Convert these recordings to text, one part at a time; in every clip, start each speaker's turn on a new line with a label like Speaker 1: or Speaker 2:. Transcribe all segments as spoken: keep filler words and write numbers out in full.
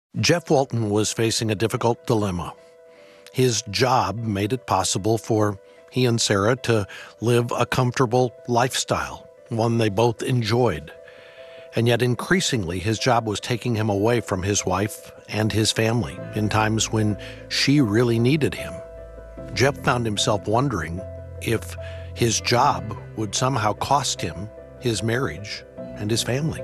Speaker 1: Jeff Walton was facing a difficult dilemma. His job made it possible for he and Sarah to live a comfortable lifestyle, one they both enjoyed. And yet increasingly, his job was taking him away from his wife and his family in times when she really needed him. Jeff found himself wondering if his job would somehow cost him his marriage and his family.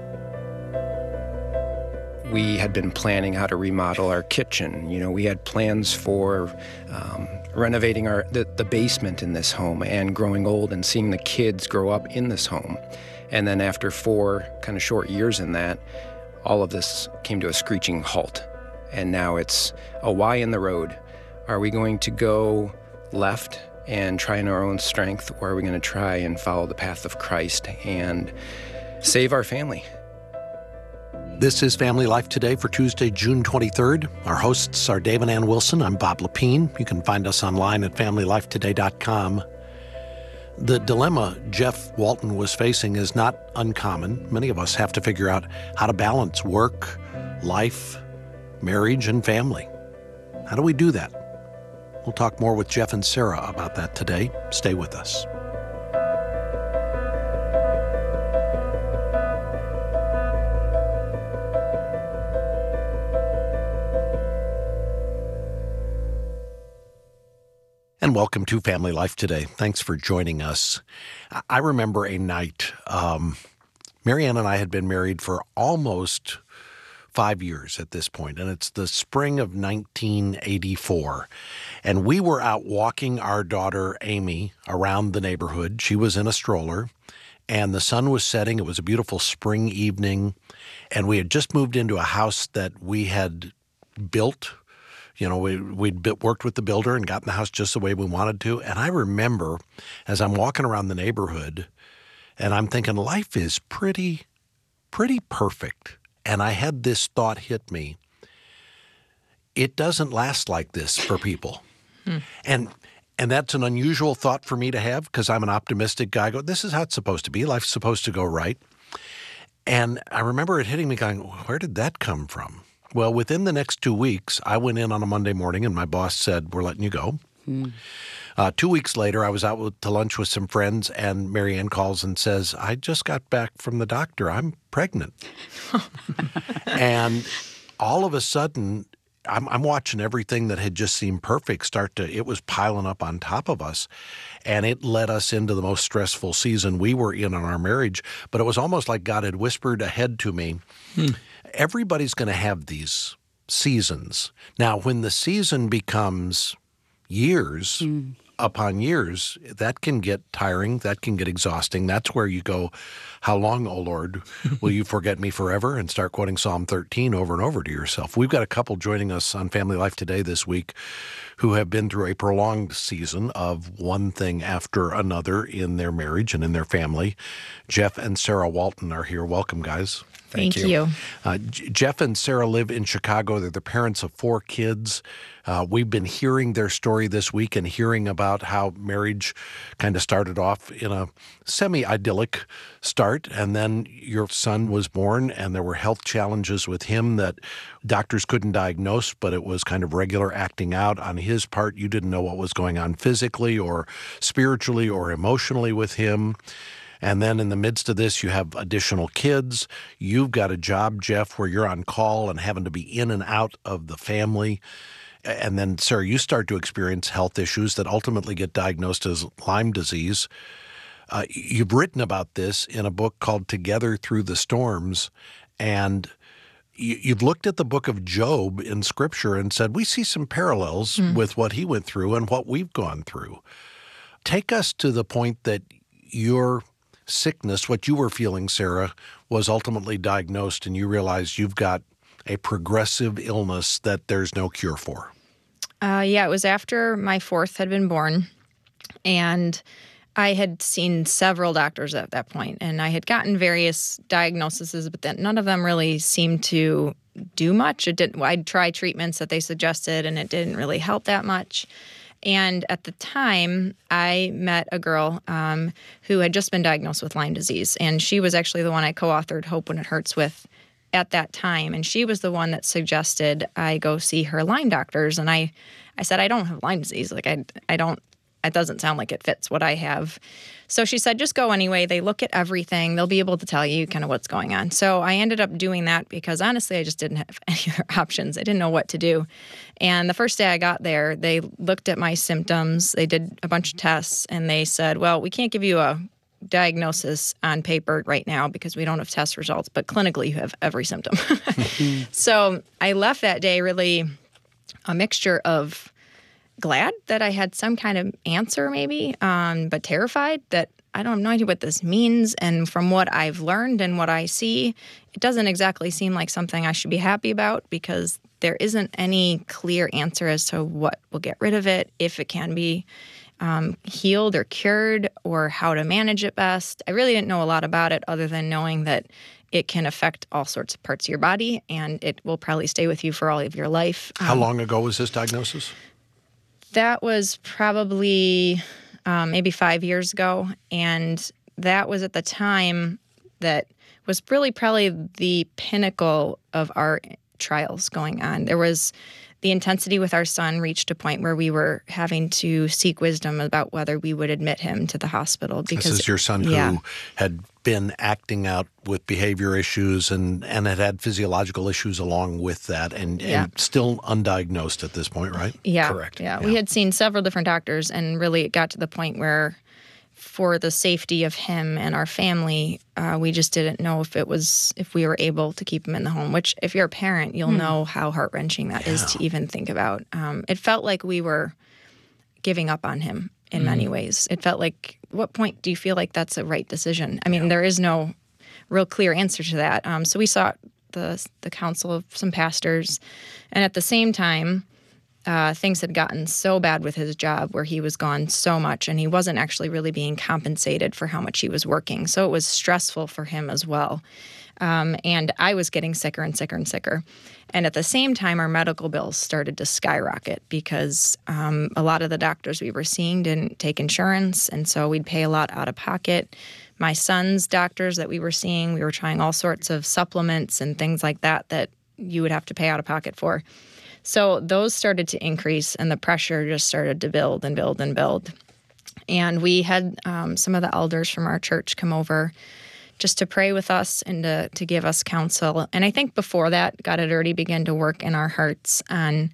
Speaker 2: We had been planning how to remodel our kitchen. You know, we had plans for um, renovating our the, the basement in this home and growing old and seeing the kids grow up in this home. And then after four kind of short years in that, all of this came to a screeching halt. And now it's a why in the road. Are we going to go left and try in our own strength, or are we going to try and follow the path of Christ and save our family?
Speaker 1: This is Family Life Today for Tuesday, June twenty-third. Our hosts are Dave and Ann Wilson. I'm Bob Lepine. You can find us online at family life today dot com. The dilemma Jeff Walton was facing is not uncommon. Many of us have to figure out how to balance work, life, marriage, and family. How do we do that? We'll talk more with Jeff and Sarah about that today. Stay with us. And welcome to Family Life Today. Thanks for joining us. I remember a night, um, Marianne and I had been married for almost five years at this point, and it's the spring of nineteen eighty-four. And we were out walking our daughter, Amy, around the neighborhood. She was in a stroller, and the sun was setting. It was a beautiful spring evening, and we had just moved into a house that we had built. You know, we, we'd bit, worked with the builder and gotten the house just the way we wanted to. And I remember as I'm walking around the neighborhood and I'm thinking life is pretty, pretty perfect. And I had this thought hit me. It doesn't last like this for people. hmm. And and that's an unusual thought for me to have because I'm an optimistic guy. I go, this is how it's supposed to be. Life's supposed to go right. And I remember it hitting me going, where did that come from? Well, within the next two weeks, I went in on a Monday morning and my boss said, we're letting you go. Hmm. Uh, two weeks later, I was out with, to lunch with some friends and Marianne calls and says, I just got back from the doctor. I'm pregnant. And all of a sudden, I'm, I'm watching everything that had just seemed perfect start to, it was piling up on top of us. And it led us into the most stressful season we were in on our marriage. But it was almost like God had whispered ahead to me, hmm. Everybody's going to have these seasons. Now, when the season becomes years mm. upon years, that can get tiring. That can get exhausting. That's where you go, how long, O Lord, will you forget me forever? And start quoting Psalm thirteen over and over to yourself. We've got a couple joining us on Family Life Today this week who have been through a prolonged season of one thing after another in their marriage and in their family. Jeff and Sarah Walton are here. Welcome, guys.
Speaker 3: Thank, Thank you. you.
Speaker 1: Uh, J- Jeff and Sarah live in Chicago. They're the parents of four kids. Uh, we've been hearing their story this week and hearing about how marriage kind of started off in a semi-idyllic start, and then your son was born, and there were health challenges with him that doctors couldn't diagnose, but it was kind of regular acting out on his part. You didn't know what was going on physically or spiritually or emotionally with him. And then in the midst of this, you have additional kids. You've got a job, Jeff, where you're on call and having to be in and out of the family. And then, Sarah, you start to experience health issues that ultimately get diagnosed as Lyme disease. Uh, you've written about this in a book called Together Through the Storms. And you, you've looked at the book of Job in Scripture and said, we see some parallels mm. with what he went through and what we've gone through. Take us to the point that you're sickness, what you were feeling, Sarah, was ultimately diagnosed and you realized you've got a progressive illness that there's no cure for.
Speaker 3: Uh, yeah, it was after my fourth had been born, and I had seen several doctors at that point, and I had gotten various diagnoses, but then none of them really seemed to do much. It didn't. I'd try treatments that they suggested, and it didn't really help that much. And at the time, I met a girl um, who had just been diagnosed with Lyme disease, and she was actually the one I co-authored Hope When It Hurts with at that time, and she was the one that suggested I go see her Lyme doctors. And I, I said, I don't have Lyme disease. Like, I, I don't, it doesn't sound like it fits what I have. So she said, just go anyway. They look at everything. They'll be able to tell you kind of what's going on. So I ended up doing that because honestly, I just didn't have any other options. I didn't know what to do. And the first day I got there, they looked at my symptoms. They did a bunch of tests, and they said, well, we can't give you a diagnosis on paper right now because we don't have test results, but clinically you have every symptom. So I left that day really a mixture of glad that I had some kind of answer maybe, um, but terrified that I don't have no idea what this means. And from what I've learned and what I see, it doesn't exactly seem like something I should be happy about because there isn't any clear answer as to what will get rid of it, if it can be um, healed or cured, or how to manage it best. I really didn't know a lot about it other than knowing that it can affect all sorts of parts of your body, and it will probably stay with you for all of your life.
Speaker 1: How
Speaker 3: Um,
Speaker 1: long ago was this diagnosis?
Speaker 3: That was probably um, maybe five years ago, and that was at the time that was really probably the pinnacle of our trials going on. There was the intensity with our son reached a point where we were having to seek wisdom about whether we would admit him to the hospital. Because
Speaker 1: This is your son
Speaker 3: yeah.
Speaker 1: who had been acting out with behavior issues and, and had had physiological issues along with that, and,
Speaker 3: Yeah.
Speaker 1: and still undiagnosed at this point, right?
Speaker 3: Yeah,
Speaker 2: Correct.
Speaker 3: Yeah.
Speaker 1: Yeah.
Speaker 3: We had seen several different doctors, and really it got to the point where for the safety of him and our family, uh, we just didn't know if it was, if we were able to keep him in the home, which if you're a parent, you'll know how heart-wrenching that is to even think about. Um, it felt like we were giving up on him in many ways. It felt like, what point do you feel like that's a right decision? I mean, there is no real clear answer to that. Um, so we sought the, the counsel of some pastors, and at the same time, Uh, things had gotten so bad with his job where he was gone so much, and he wasn't actually really being compensated for how much he was working. So it was stressful for him as well. Um, and I was getting sicker and sicker and sicker. And at the same time, our medical bills started to skyrocket because um, a lot of the doctors we were seeing didn't take insurance, and so we'd pay a lot out of pocket. My son's doctors that we were seeing, we were trying all sorts of supplements and things like that that you would have to pay out of pocket for. So those started to increase, and the pressure just started to build and build and build. And we had um, some of the elders from our church come over just to pray with us and to, to give us counsel. And I think before that, God had already begun to work in our hearts on,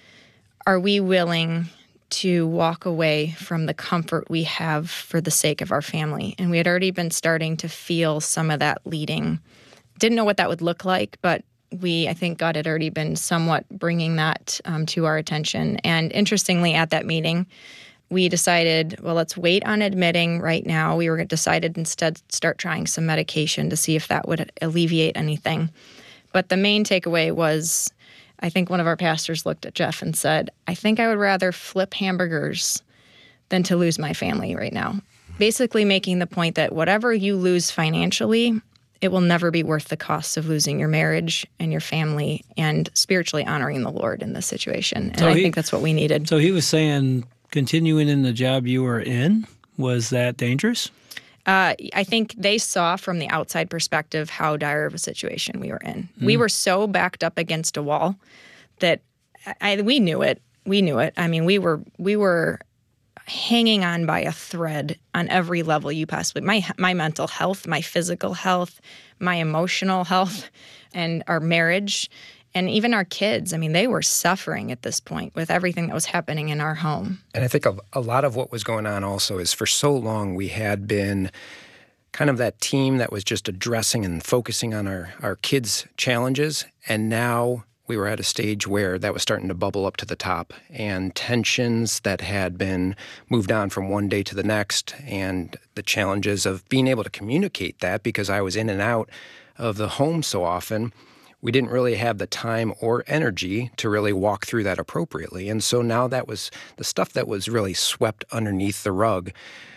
Speaker 3: are we willing to walk away from the comfort we have for the sake of our family? And we had already been starting to feel some of that leading. Didn't know what that would look like, but we, I think God had already been somewhat bringing that um, to our attention. And interestingly, at that meeting, we decided, well, let's wait on admitting right now. We were decided instead start trying some medication to see if that would alleviate anything. But the main takeaway was, I think one of our pastors looked at Jeff and said, I think I would rather flip hamburgers than to lose my family right now. Basically making the point that whatever you lose financially, it will never be worth the cost of losing your marriage and your family and spiritually honoring the Lord in this situation. And
Speaker 4: So
Speaker 3: I
Speaker 4: he-
Speaker 3: think that's what we needed.
Speaker 4: So he was saying continuing in the job you were in, was that dangerous?
Speaker 3: Uh, I think they saw from the outside perspective how dire of a situation we were in. We were so backed up against a wall that I, we knew it. We knew it. I mean, we were we were hanging on by a thread on every level you possibly. My my mental health, my physical health, my emotional health, and our marriage, and even our kids. I mean, they were suffering at this point with everything that was happening in our home.
Speaker 2: And I think a, a lot of what was going on also is for so long we had been kind of that team that was just addressing and focusing on our, our kids' challenges. And now we were at a stage where that was starting to bubble up to the top, and tensions that had been moved on from one day to the next, and the challenges of being able to communicate that because I was in and out of the home so often. We didn't really have the time or energy to really walk through that appropriately. And so now that was the stuff that was really swept underneath the rug.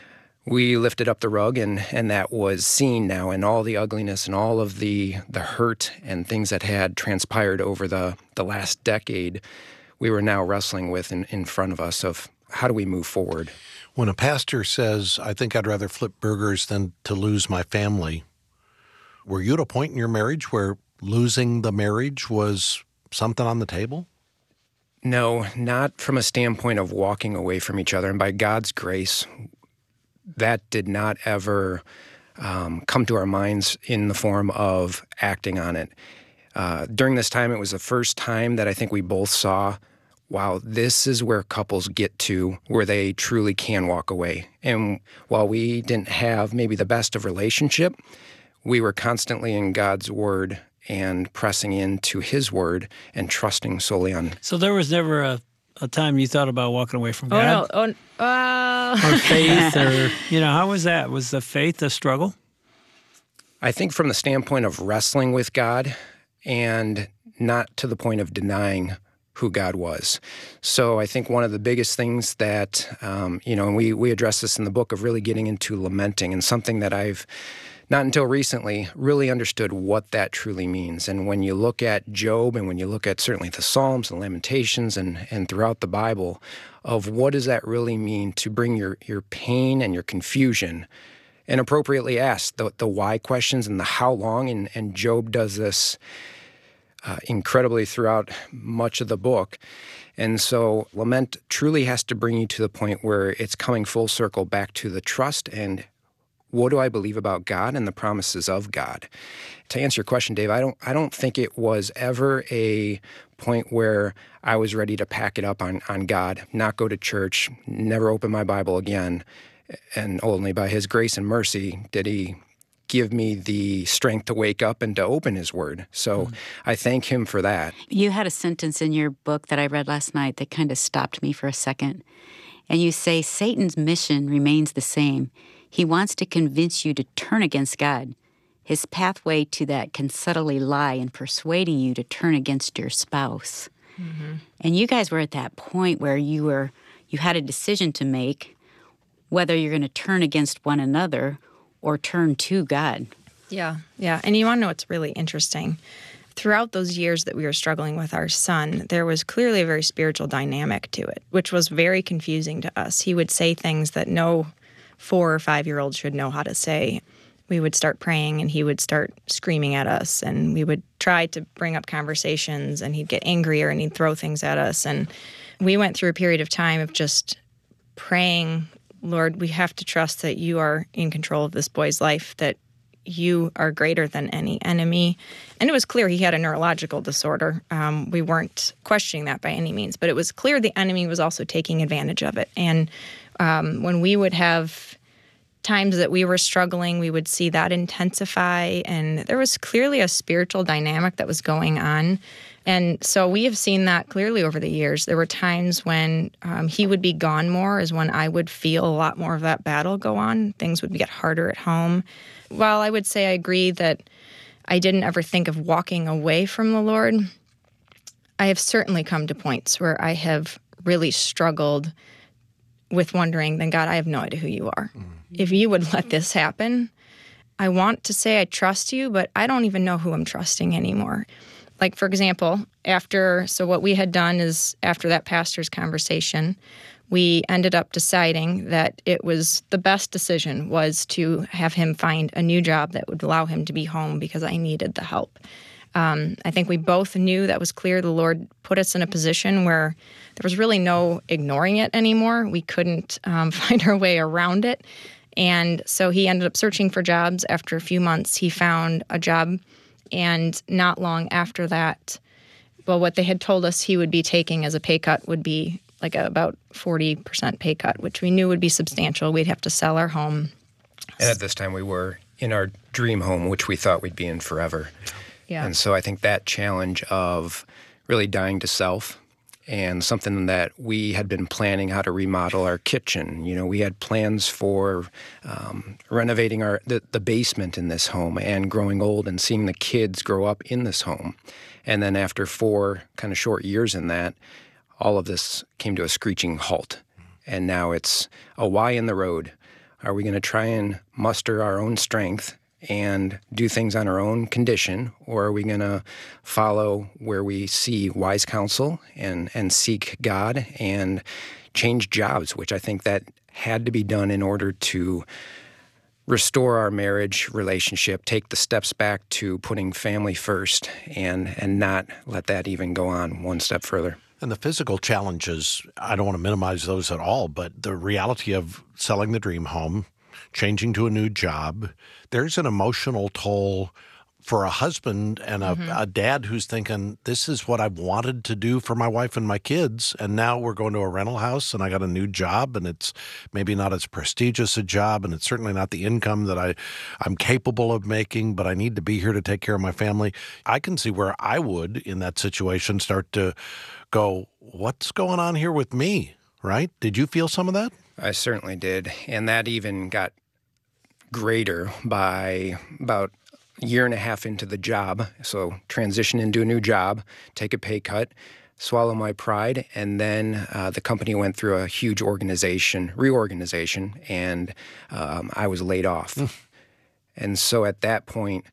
Speaker 2: We lifted up the rug, and, and that was seen now in all the ugliness and all of the, the hurt and things that had transpired over the, the last decade. We were now wrestling with in, in front of us of how do we move forward?
Speaker 1: When a pastor says, I think I'd rather flip burgers than to lose my family, were you at a point in your marriage where losing the marriage was something on the table?
Speaker 2: No, not from a standpoint of walking away from each other. And by God's grace, that did not ever um, come to our minds in the form of acting on it. Uh, during this time, it was the first time that I think we both saw, wow, this is where couples get to where they truly can walk away. And while we didn't have maybe the best of relationship, we were constantly in God's Word and pressing into His Word and trusting solely on.
Speaker 4: So there was never a, a time you thought about walking away from
Speaker 3: Oh,
Speaker 4: God?
Speaker 3: no. Oh, uh...
Speaker 4: Or faith, or, you know, how was that? Was the faith a struggle?
Speaker 2: I think from the standpoint of wrestling with God and not to the point of denying who God was. So I think one of the biggest things that, um, you know, and we, we address this in the book of really getting into lamenting, and something that I've not until recently really understood what that truly means. And when you look at Job, and when you look at certainly the Psalms and Lamentations and, and throughout the Bible, of what does that really mean to bring your, your pain and your confusion and appropriately ask the, the why questions and the how long. And, and Job does this uh, incredibly throughout much of the book. And so lament truly has to bring you to the point where it's coming full circle back to the trust and what do I believe about God and the promises of God. To answer your question, Dave, I don't I don't think it was ever a point where I was ready to pack it up on, on God, not go to church, never open my Bible again, and only by His grace and mercy did He give me the strength to wake up and to open His Word. So mm. I thank Him for that.
Speaker 5: You had a sentence in your book that I read last night that kind of stopped me for a second. And you say, Satan's mission remains the same. He wants to convince you to turn against God. His pathway to that can subtly lie in persuading you to turn against your spouse. Mm-hmm. And you guys were at that point where you were, you had a decision to make whether you're going to turn against one another or turn to God.
Speaker 3: Yeah, yeah. And you want to know what's really interesting? Throughout those years that we were struggling with our son, there was clearly a very spiritual dynamic to it, which was very confusing to us. He would say things that no four or five-year-old should know how to say. We would start praying, and he would start screaming at us, and we would try to bring up conversations, and he'd get angrier, and he'd throw things at us. And we went through a period of time of just praying, Lord, we have to trust that you are in control of this boy's life, that you are greater than any enemy. And it was clear he had a neurological disorder. Um, we weren't questioning that by any means, but it was clear the enemy was also taking advantage of it. And um, when we would have times that we were struggling, we would see that intensify, and there was clearly a spiritual dynamic that was going on. And so we have seen that clearly over the years. There were times when um, he would be gone more, is when I would feel a lot more of that battle go on. Things would get harder at home. While I would say I agree that I didn't ever think of walking away from the Lord, I have certainly come to points where I have really struggled with wondering, then God, I have no idea who you are. Mm-hmm. If you would let this happen, I want to say I trust you, but I don't even know who I'm trusting anymore. Like, for example, after, so what we had done is after that pastor's conversation, we ended up deciding that it was the best decision was to have him find a new job that would allow him to be home because I needed the help. Um, I think we both knew that was clear. The Lord put us in a position where there was really no ignoring it anymore. We couldn't um, find our way around it. And so he ended up searching for jobs. After a few months, he found a job. And not long after that, well, what they had told us he would be taking as a pay cut would be like a, about forty percent pay cut, which we knew would be substantial. We'd have to sell our home.
Speaker 2: And at this time, we were in our dream home, which we thought we'd be in forever.
Speaker 3: Yeah.
Speaker 2: And so I think that challenge of really dying to self, and something that we had been planning how to remodel our kitchen. You know, we had plans for um, renovating our the, the basement in this home and growing old and seeing the kids grow up in this home. And then after four kind of short years in that, all of this came to a screeching halt. And now it's a why in the road. Are we going to try and muster our own strength and do things on our own condition, or are we going to follow where we see wise counsel and, and seek God and change jobs, which I think that had to be done in order to restore our marriage relationship, take the steps back to putting family first, and and not let that even go on one step further.
Speaker 1: And the physical challenges, I don't want to minimize those at all, but the reality of selling the dream home, changing to a new job, there's an emotional toll for a husband and a, mm-hmm. a dad who's thinking, this is what I've wanted to do for my wife and my kids, and now we're going to a rental house and I got a new job, and it's maybe not as prestigious a job, and it's certainly not the income that I, I'm capable of making, but I need to be here to take care of my family. I can see where I would, in that situation, start to go, what's going on here with me, right? Did you feel some of that?
Speaker 2: I certainly did, and that even got greater by about year and a half into the job. So transition into a new job, take a pay cut, swallow my pride, and then uh, the company went through a huge organization, reorganization, and um, I was laid off. Mm. And so at that point,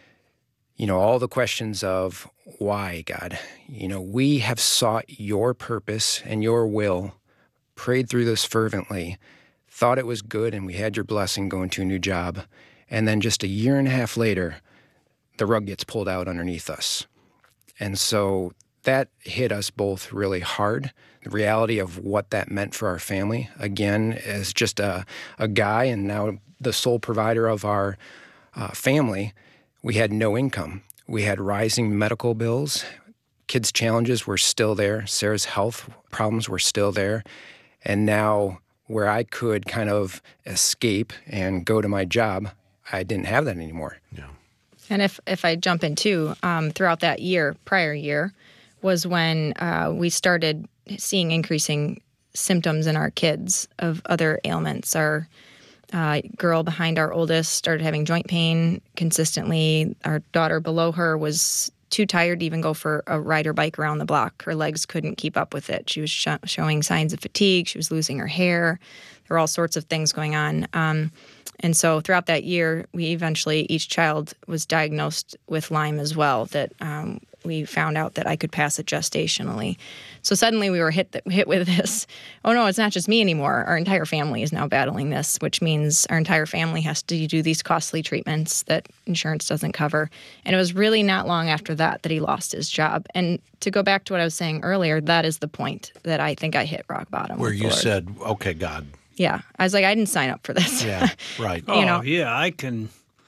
Speaker 2: you know, all the questions of why, God, you know, we have sought your purpose and your will, prayed through this fervently, thought it was good, and we had your blessing going to a new job. And then just a year and a half later, the rug gets pulled out underneath us. And so that hit us both really hard. The reality of what that meant for our family, again, as just a, a guy and now the sole provider of our uh, family, we had no income. We had rising medical bills. Kids' challenges were still there. Sarah's health problems were still there. And now where I could kind of escape and go to my job, I didn't have that anymore.
Speaker 1: Yeah.
Speaker 3: And if, if I jump in too, um, throughout that year, prior year, was when uh, we started seeing increasing symptoms in our kids of other ailments. Our uh, girl behind our oldest started having joint pain consistently. Our daughter below her was too tired to even go for a ride or bike around the block. Her legs couldn't keep up with it. She was sh- showing signs of fatigue. She was losing her hair. There were all sorts of things going on. Um, And so throughout that year, we eventually, each child was diagnosed with Lyme as well, that um, we found out that I could pass it gestationally. So suddenly we were hit th- hit with this, oh no, it's not just me anymore. Our entire family is now battling this, which means our entire family has to do these costly treatments that insurance doesn't cover. And it was really not long after that that he lost his job. And to go back to what I was saying earlier, that is the point that I think I hit rock bottom.
Speaker 1: Where you
Speaker 3: Lord.
Speaker 1: said, okay, God.
Speaker 3: Yeah. I was like, I didn't sign up for this.
Speaker 1: Yeah, right.
Speaker 4: oh,
Speaker 3: you know?
Speaker 4: yeah, I can.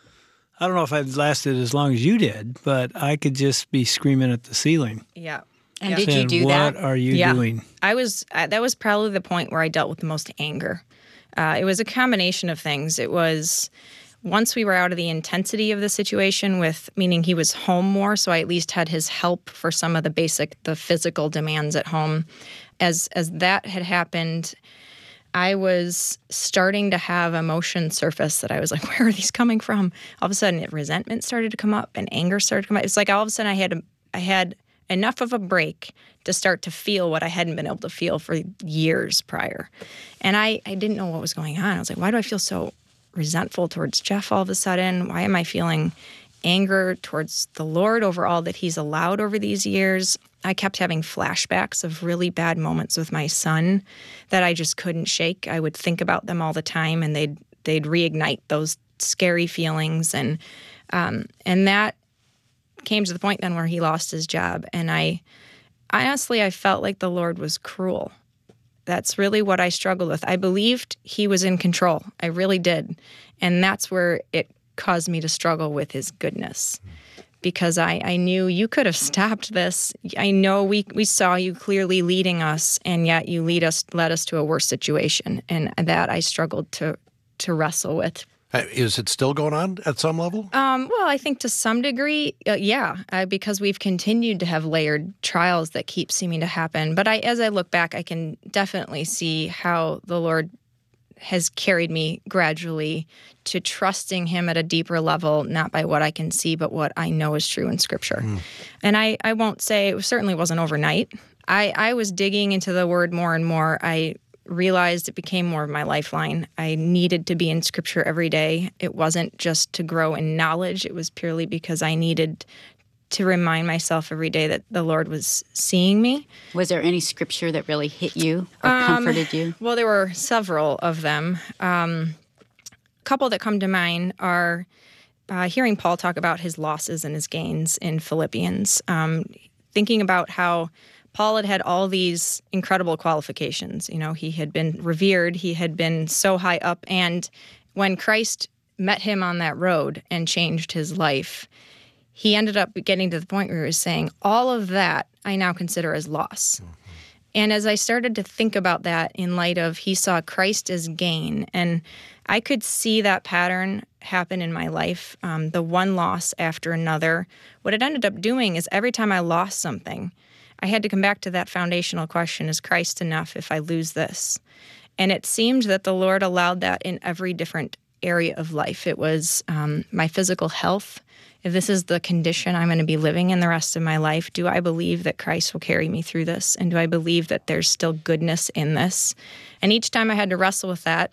Speaker 4: I don't know if I've lasted as long as you did, but I could just be screaming at the ceiling.
Speaker 3: Yeah.
Speaker 5: And
Speaker 3: yeah.
Speaker 5: did you
Speaker 4: Saying,
Speaker 5: do
Speaker 4: what
Speaker 5: that?
Speaker 4: are you
Speaker 3: yeah.
Speaker 4: doing?
Speaker 3: I was, uh, that was probably the point where I dealt with the most anger. Uh, it was a combination of things. It was, once we were out of the intensity of the situation with, meaning he was home more, so I at least had his help for some of the basic, the physical demands at home. As, as that had happened, I was starting to have emotions surface that I was like, where are these coming from? All of a sudden, resentment started to come up and anger started to come up. It's like all of a sudden I had a, I had enough of a break to start to feel what I hadn't been able to feel for years prior. And I, I didn't know what was going on. I was like, why do I feel so resentful towards Jeff all of a sudden? Why am I feeling anger towards the Lord over all that he's allowed over these years? I kept having flashbacks of really bad moments with my son that I just couldn't shake. I would think about them all the time, and they'd they'd reignite those scary feelings, and um, and that came to the point then where he lost his job, and I honestly I felt like the Lord was cruel. That's really what I struggled with. I believed he was in control. I really did, and that's where it caused me to struggle with his goodness. Because I, I knew you could have stopped this. I know we, we saw you clearly leading us, and yet you lead us led us to a worse situation, and that I struggled to to wrestle with.
Speaker 1: Is it still going on at some level?
Speaker 3: Um, well, I think to some degree, uh, yeah, uh, because we've continued to have layered trials that keep seeming to happen. But I, as I look back, I can definitely see how the Lord has carried me gradually to trusting him at a deeper level, not by what I can see, but what I know is true in Scripture. Mm. And I, I won't say, it certainly wasn't overnight. I, I was digging into the Word more and more. I realized it became more of my lifeline. I needed to be in Scripture every day. It wasn't just to grow in knowledge. It was purely because I needed to remind myself every day that the Lord was seeing me.
Speaker 5: Was there any scripture that really hit you or
Speaker 3: um,
Speaker 5: comforted you?
Speaker 3: Well, there were several of them. Um, couple that come to mind are uh, hearing Paul talk about his losses and his gains in Philippians, um, thinking about how Paul had had all these incredible qualifications. You know, he had been revered, he had been so high up, and when Christ met him on that road and changed his life, he ended up getting to the point where he was saying, all of that I now consider as loss. Mm-hmm. And as I started to think about that in light of he saw Christ as gain, and I could see that pattern happen in my life, um, the one loss after another. What it ended up doing is every time I lost something, I had to come back to that foundational question, is Christ enough if I lose this? And it seemed that the Lord allowed that in every different area of life. It was um, my physical health. If this is the condition I'm going to be living in the rest of my life, do I believe that Christ will carry me through this? And do I believe that there's still goodness in this? And each time I had to wrestle with that,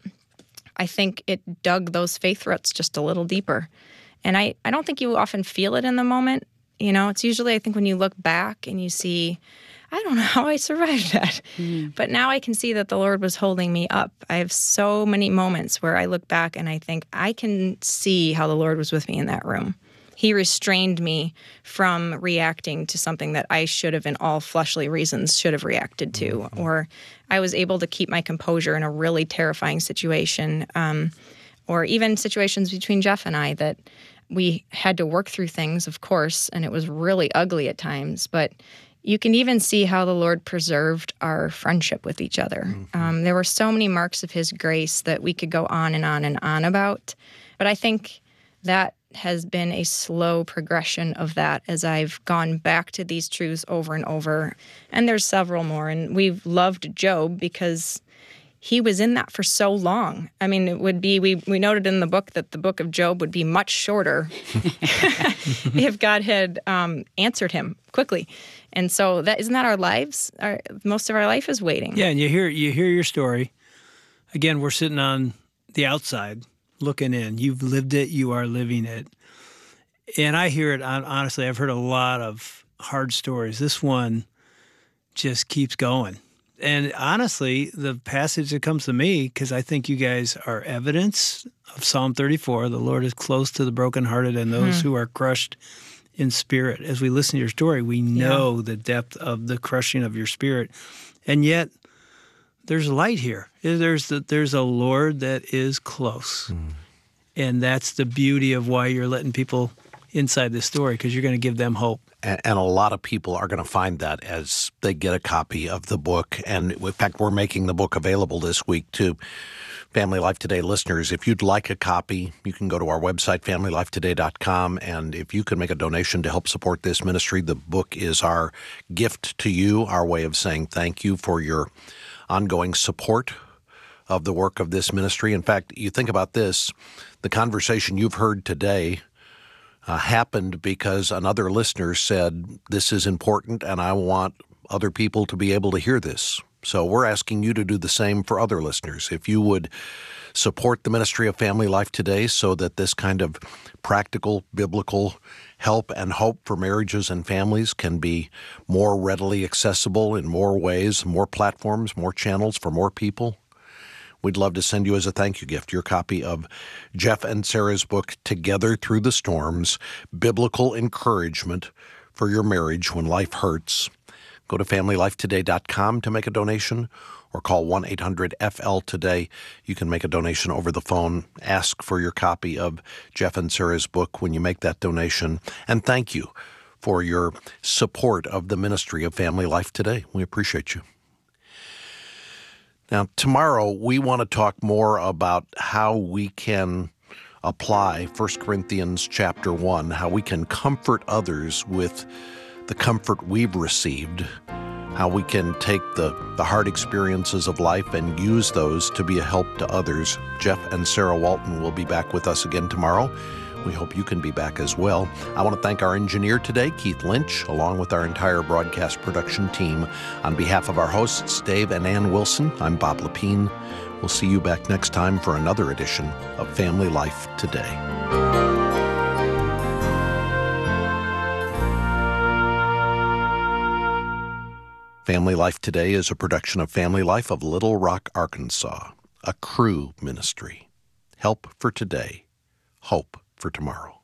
Speaker 3: I think it dug those faith roots just a little deeper. And I, I don't think you often feel it in the moment. You know, it's usually, I think, when you look back and you see, I don't know how I survived that. Mm. But now I can see that the Lord was holding me up. I have so many moments where I look back and I think, I can see how the Lord was with me in that room. He restrained me from reacting to something that I should have, in all fleshly reasons, should have reacted to. Mm-hmm. Or I was able to keep my composure in a really terrifying situation. Um, or even situations between Jeff and I that we had to work through things, of course, and it was really ugly at times. But you can even see how the Lord preserved our friendship with each other. Mm-hmm. Um, there were so many marks of His grace that we could go on and on and on about. But I think that has been a slow progression of that as I've gone back to these truths over and over. And there's several more. And we've loved Job because he was in that for so long. I mean, it would be, we, we noted in the book that the book of Job would be much shorter if God had um, answered him quickly. And so that isn't that our lives? Our, most of our life is waiting.
Speaker 4: Yeah, and you hear you hear your story. Again, we're sitting on the outside looking in. You've lived it. You are living it. And I hear it, honestly, I've heard a lot of hard stories. This one just keeps going. And honestly, the passage that comes to me, because I think you guys are evidence of Psalm thirty-four, the Lord is close to the brokenhearted and those mm-hmm. who are crushed in spirit. As we listen to your story, we know yeah. the depth of the crushing of your spirit. And yet, there's light here. There's the, there's a Lord that is close. Mm. And that's the beauty of why you're letting people inside this story, because you're going to give them hope.
Speaker 1: And, and a lot of people are going to find that as they get a copy of the book. And in fact, we're making the book available this week to Family Life Today listeners. If you'd like a copy, you can go to our website, family life today dot com. And if you can make a donation to help support this ministry, the book is our gift to you, our way of saying thank you for your ongoing support of the work of this ministry. In fact, you think about this, the conversation you've heard today uh, happened because another listener said, this is important and I want other people to be able to hear this. So we're asking you to do the same for other listeners. If you would support the ministry of Family Life Today so that this kind of practical, biblical help and hope for marriages and families can be more readily accessible in more ways, more platforms, more channels for more people, we'd love to send you as a thank you gift your copy of Jeff and Sarah's book, Together Through the Storms, Biblical Encouragement for Your Marriage When Life Hurts. Go to family life today dot com to make a donation or call one eight hundred F L today. You can make a donation over the phone. Ask for your copy of Jeff and Sarah's book when you make that donation. And thank you for your support of the ministry of Family Life Today. We appreciate you. Now, tomorrow we want to talk more about how we can apply First Corinthians chapter one, how we can comfort others with the comfort we've received, how we can take the, the hard experiences of life and use those to be a help to others. Jeff and Sarah Walton will be back with us again tomorrow. We hope you can be back as well. I want to thank our engineer today, Keith Lynch, along with our entire broadcast production team. On behalf of our hosts, Dave and Ann Wilson, I'm Bob Lepine. We'll see you back next time for another edition of Family Life Today. Family Life Today is a production of Family Life of Little Rock, Arkansas, a Cru ministry. Help for today, hope for tomorrow.